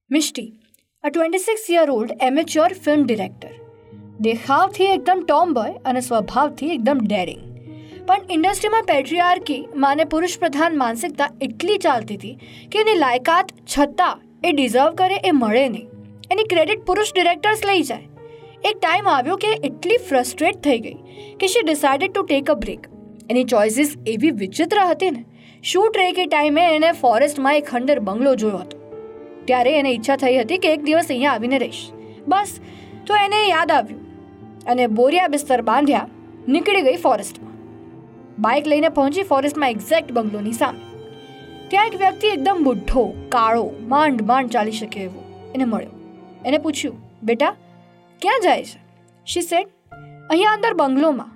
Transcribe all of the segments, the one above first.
મિષ્ટી, a 26-year-old amateur film director. દેખાવથી એકદમ Tom boy અને સ્વભાવથી એકદમ ડેરિંગ. પણ ઇન્ડસ્ટ્રીમાં પેટ્રીઆર્કી માને પુરુષ પ્રધાન માનસિકતા એટલી ચાલતી હતી કે એની લાયકાત છતાં એ ડિઝર્વ કરે એ મળે નહીં. એની ક્રેડિટ પુરુષ ડિરેક્ટર્સ લઈ જાય. એક ટાઈમ આવ્યો કે એટલી ફ્રસ્ટ્રેટ થઈ ગઈ કે she decided to take a break. એની ચોઇસીસ એવી વિચિત્ર હતી ને. શૂટ રેક એ ટાઈમે એને ફોરેસ્ટમાં એક ખંડેર બંગલો જોયો હતો. ત્યારે એને ઈચ્છા થઈ હતી કે એક દિવસ અહીંયા આવીને રહીશ. બસ તો એને યાદ આવ્યું અને બોરિયા બિસ્તર બાંધ્યા નીકળી ગઈ ફોરેસ્ટમાં. બાઇક લઈને પહોંચી ફોરેસ્ટમાં એક્ઝેક્ટ બંગલોની સામે. ત્યાં એક વ્યક્તિ એકદમ બુઢ્ઢો, કાળો, માંડ ચાલી શકે એવો એને મળ્યો. એને પૂછ્યું, બેટા ક્યાં જાય છે? શી સેડ, અહીંયા અંદર બંગલોમાં.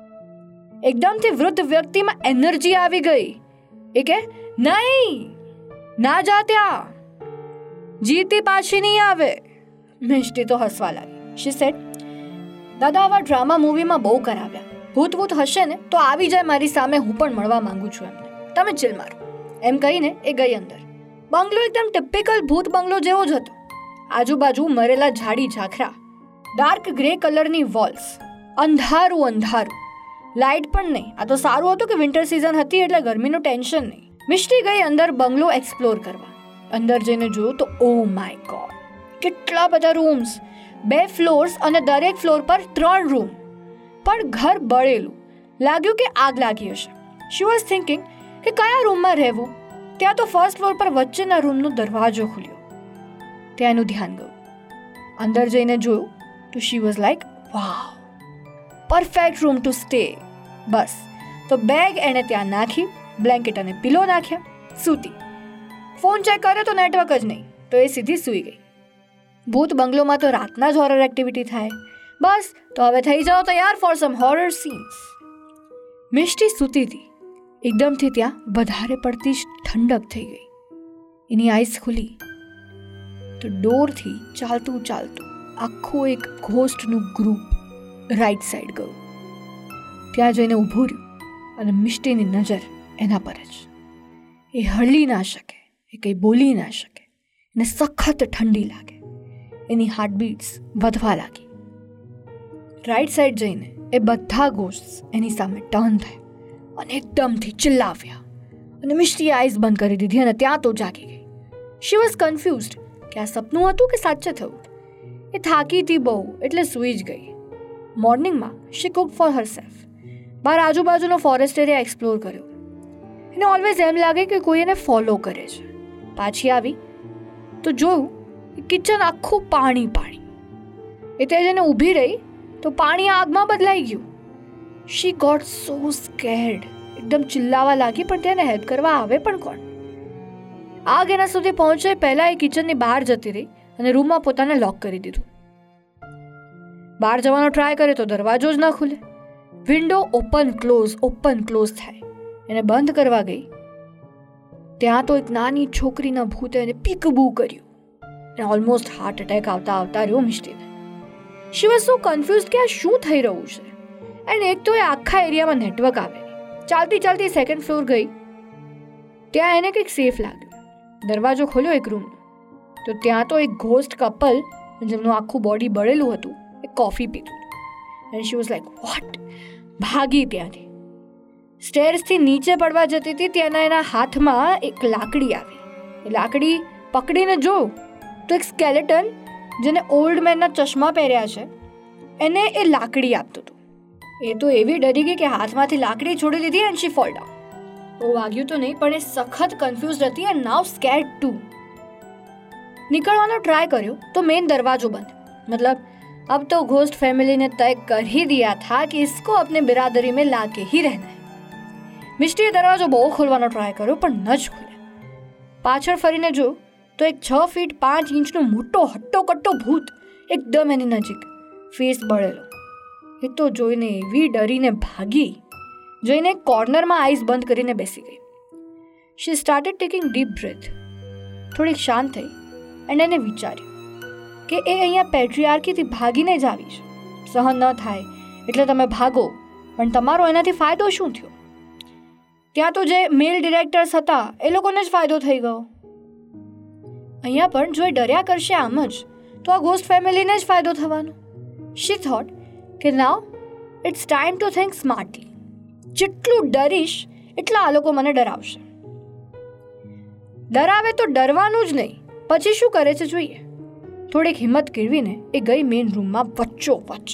એકદમથી વૃદ્ધ વ્યક્તિમાં એનર્જી આવી ગઈ. એ કે, નહીં, ના જા ત્યાં, જીતી પાછી નહીં આવે. મિષ્ટી તો હસવા લાગી. શી સેડ, દાદા આવા ડ્રામા મૂવીમાં બહુ કરાવ્યા. ભૂત હશે ને તો આવી જાય મારી સામે, હું પણ મળવા માંગુ છું એમને, તમે ચિલ મારો. એમ કહીને એ ગઈ અંદર. બંગલો એકદમ ટિપિકલ ભૂત બંગલો જેવો જ હતો. આજુબાજુ મરેલા ઝાડી ઝાખરા, ડાર્ક ગ્રે કલરની વોલ્સ, અંધારું. લાઇટ પણ નહીં. આ તો સારું હતું કે વિન્ટર સિઝન હતી એટલે ગરમીનું ટેન્શન નહીં. મિષ્ટી ગઈ અંદર બંગલો એક્સપ્લોર કરવા. અંદર જઈને જોયું તો ઓ માય ગોડ, કેટલા બધા રૂમ્સ, 2 ફ્લોર્સ અને દરેક ફ્લોર પર 3 રૂમ. પણ ઘર બળેલું. લાગ્યું કે આગ લાગી હશે. શી વોઝ થિંકિંગ કે કયા રૂમમાં રહેવું. ત્યાં તો ફર્સ્ટ ફ્લોર પર વચ્ચેના રૂમનો દરવાજો ખુલ્યો. ત્યાં એનું ધ્યાન ગયું. અંદર જઈને જોયું તો she was like, wow, perfect room to stay. બસ તો બેગ એણે ત્યાં નાખી, બ્લેન્કેટ અને પિલો નાખ્યા, સૂતી. ફોન ચેક કર્યો તો નેટવર્ક જ નહીં, તો એ સીધી સૂઈ ગઈ. ભૂત બંગલોમાં તો રાતના જ હોરર એક્ટિવિટી થાય. બસ તો હવે થઈ જાઓ તૈયાર for some horror scenes. Mishti સૂતી હતી. એકદમથી ત્યાં વધારે પડતી જ ઠંડક થઈ ગઈ. એની આઈસ ખુલી તો ડોરથી ચાલતું આખું એક ઘોસ્ટનું ગ્રુપ રાઈટ સાઈડ ગયું. ત્યાં જઈને ઊભું રહ્યું અને મિષ્ટીની નજર એના પર જ. એ હલી ના શકે, એ કંઈ બોલી ના શકે. એને સખત ઠંડી લાગે. એની હાર્ટબીટ્સ વધવા લાગી. રાઈટ સાઈડ જઈને એ બધા ગોસ્ટ્સ એની સામે ટર્ન થયા અને એકદમથી ચિલ્લાવ્યા. અને મિષ્ટીએ આઈસ બંધ કરી દીધી અને ત્યાં તો જાગી ગઈ. શી વોઝ કન્ફ્યુઝડ કે આ સપનું હતું કે સાચે થયું. એ થાકી હતી બહુ એટલે સૂઈ જ ગઈ. મોર્નિંગમાં શી કુક ફોર હરસેલ્ફ. બહાર આજુબાજુનો ફોરેસ્ટ એરિયા એક્સપ્લોર કર્યો. એને ઓલવેઝ એમ લાગે કે કોઈ એને ફોલો કરે છે. પાછી આવી તો જોયું કિચન આખું પાણી. એ તે જઈને ઊભી રહી તો પાણી આગમાં બદલાઈ ગયું. She got so scared. એકદમ ચિલ્લાવા લાગી, પણ તેને હેલ્પ કરવા આવે પણ કોણ? આગ એના સુધી પહોંચે પહેલાં એ કિચનની બહાર જતી રહી અને રૂમમાં પોતાને લોક કરી દીધું. બહાર જવાનો ટ્રાય કરે તો દરવાજો જ ન ખુલે. વિન્ડો ઓપન ક્લોઝ થાય. એને બંધ કરવા ગઈ ત્યાં તો એક નાની છોકરીના ભૂતે એને પીકબૂ કર્યું અને ઓલમોસ્ટ હાર્ટ એટેક આવતા રહ્યો મિષ્ટીને. શી વોઝ સો કન્ફ્યુઝડ કે આ શું થઈ રહ્યું છે. એન્ડ એક તો એ આખા એરિયામાં નેટવર્ક આવે. ચાલતી સેકન્ડ ફ્લોર ગઈ. ત્યાં એને કંઈક સેફ લાગ્યું. દરવાજો ખોલ્યો એક રૂમનો તો ત્યાં તો એક ઘોસ્ટ કપલ જેમનું આખું બોડી બળેલું હતું એ કોફી પીતું હતું. And she was like, what. ભાગી ત્યાંથી. સ્ટેર્સથી નીચે પડવા જતી હતી ત્યાંના એના હાથમાં એક લાકડી આવી. એ લાકડી પકડીને જો તો એક સ્કેલેટન જેને ઓલ્ડ મેનના ચશ્મા પહેર્યા છે એને એ લાકડી આપતું હતું. એ તો એવી ડરી ગઈ કે હાથમાંથી લાકડી છોડી દીધી એન્ડ શી ફોલ ડાઉન. બહુ વાગ્યું તો નહીં, પણ એ સખત કન્ફ્યુઝડ હતી એન્ડ નાઉ સ્કેર્ડ ટુ. નીકળવાનો ટ્રાય કર્યો તો મેઇન દરવાજો બંધ. મતલબ अब तो घोस्ट फैमिली ने तय कर ही दिया था कि इसको अपने बिरादरी में लाके ही रहना है. મિષ્ટીએ દરવાજો બહુ ખોલવાનો ટ્રાય કર્યો પણ ન જ ખુલે. પાછળ ફરીને જો તો એક 6 ફીટ 5 ઇંચનો મોટો હટ્ટો ભૂત એકદમ એની નજીક, ફેસ બળેલો. એ તો જોઈને એવી ડરીને ભાગી. જોઈને કોર્નરમાં આઈસ બંધ કરીને બેસી ગઈ. She started taking deep breath. થોડીક શાંત થઈ અને એને વિચાર્યું કે એ અહીંયા પેટ્રીઆર્કીથી ભાગીને જ આવી છે. સહન ન થાય એટલે તમે ભાગો, પણ તમારો એનાથી ફાયદો શું થયો? ત્યાં તો જે મેલ ડિરેક્ટર્સ હતા એ લોકોને જ ફાયદો થઈ ગયો. અહીંયા પણ જો એ ડર્યા કરશે આમ જ તો આ ગોસ્ટ ફેમિલીને જ ફાયદો થવાનો. શી થોટ કે now it's time to think smartly. જેટલું ડરીશ એટલા આ લોકો મને ડરાવશે. ડરાવે તો ડરવાનું જ નહીં, પછી શું કરે છે જોઈએ. થોડીક હિંમત કેળવીને એ ગઈ મેઇન રૂમમાં વચ્ચોવચ્ચ.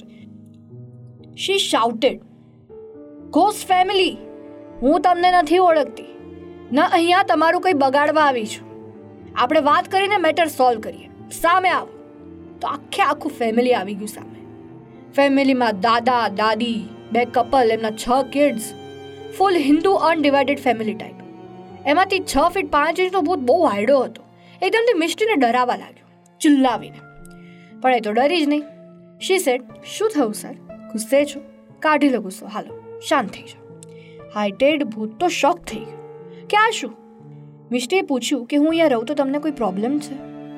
શી શાઉટેડ, ગોસ્ટ ફેમિલી, હું તમને નથી ઓળખતી, ના અહીંયા તમારું કંઈ બગાડવા આવી છું. આપણે વાત કરીને મેટર સોલ્વ કરીએ. સામે આવો. તો આખું ફેમિલી આવી ગયું સામે. ફેમિલીમાં દાદા દાદી, 2 કપલ, એમના 6 kids, full Hindu undivided family type. એમાંથી 6 ફીટ 5 ઇંચનો ભૂત બહુ વાયડો હતો. એકદમથી મિષ્ટીને ડરાવવા લાગ્યો ચિલ્લાવીને. પણ એ તો ડરી જ નહીં. શી સેડ, શું થયું સર, ગુસ્સે છો? કાઢી લો ગુસ્સો, હાલો શાંત થઈ જાઓ. હાઇટેડ ભૂત તો શોક થઈ ગયો કે આ શું. મિષ્ટીએ પૂછ્યું કે હું અહીંયા રહું તો તમને કોઈ પ્રોબ્લેમ છે?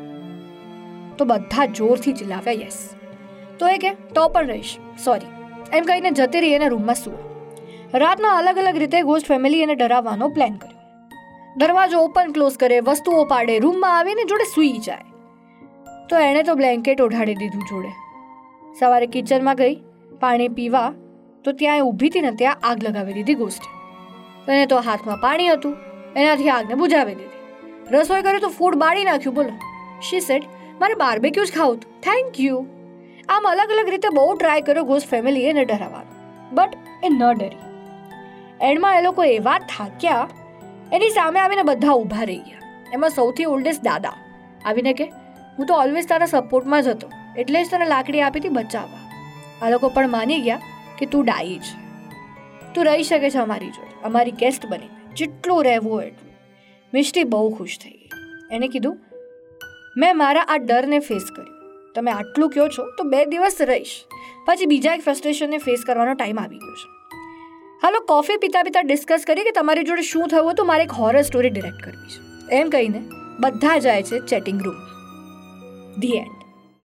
તો બધા જોરથી ચિલ્લાવ્યા યસ. તો એ કે તો પણ રહીશ, સોરી એમ કહીને જતી રહી એના રૂમમાં સૂવા. રાતના અલગ અલગ રીતે ગોસ્ટ ફેમિલી એને ડરાવવાનો પ્લાન કર્યો. દરવાજો ઓપન ક્લોઝ કરે, વસ્તુઓ પાડે, રૂમમાં આવીને જોડે સૂઈ જાય. તો એણે તો બ્લેન્કેટ ઓઢાડી દીધું જોડે. સવારે કિચનમાં ગઈ પાણી પીવા તો ત્યાં એ ઊભી હતી ને ત્યાં આગ લગાવી દીધી ગોસ્ટે. એને તો હાથમાં પાણી હતું, એનાથી આગને બુઝાવી દીધી. રસોઈ કરે તો ફૂડ બાળી નાખ્યું. બોલો. શી સેડ, મારે બાર્બેક્યુ જ ખાવું હતું, થેન્ક યુ. આમ અલગ અલગ રીતે બહુ ટ્રાય કર્યો ગોસ્ટ ફેમિલીએ એને ડરાવવાનો, બટ એ ન ડરી. એન્ડમાં એ લોકો એવા થાક્યા, એની સામે આવીને બધા ઊભા રહી ગયા. એમાં સૌથી ઓલ્ડેસ્ટ દાદા આવીને કે હું તો ઓલવેઝ તારા સપોર્ટમાં જ હતો, એટલે જ તને લાકડી આપી હતી બચાવવા. આ લોકો પણ માની ગયા કે તું ડાઈ છે, તું રહી શકે છે અમારી જોડે, અમારી ગેસ્ટ બનીને, જેટલું રહેવું હોય એટલું. મિષ્ટી બહુ ખુશ થઈ ગઈ. એણે કીધું મેં મારા આ ડરને ફેસ કર્યો, તમે આટલું કહો છો તો 2 દિવસ રહીશ, પછી બીજા એક ફ્રસ્ટ્રેશનને ફેસ કરવાનો ટાઈમ આવી ગયો છે. હાલો કોફી પીતા પીતા ડિસ્કસ કરીએ કે તમારી જોડે શું થયું હતું, મારે એક હોરર સ્ટોરી ડિરેક્ટ કરવી છે. એમ કહીને બધા જાય છે ચેટિંગ રૂમમાં. The and.